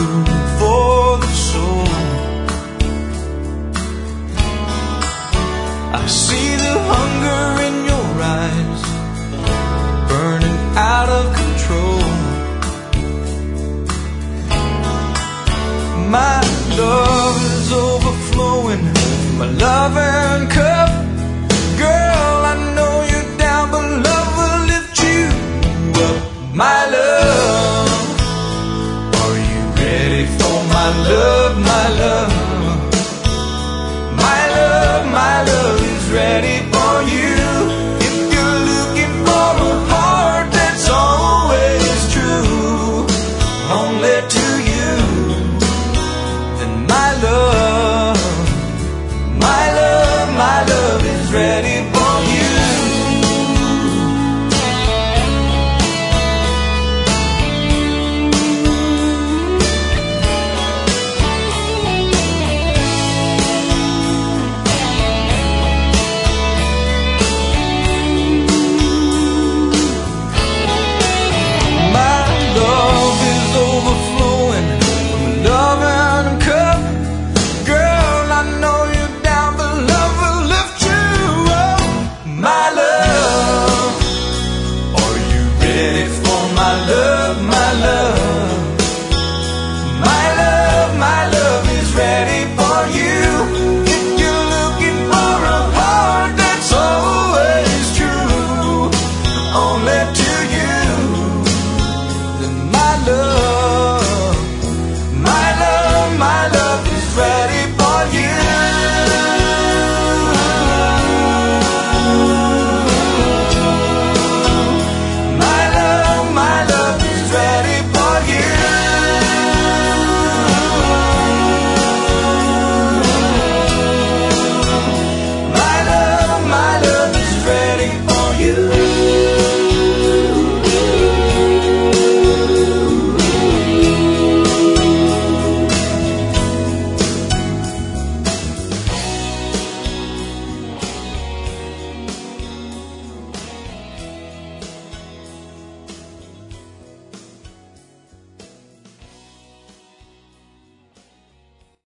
food for the soul. I see the hunger in your eyes, burning out of control. My love is overflowing from a loving cup. Girl, I know you're down, but love will lift you up. My love, are you ready for my love?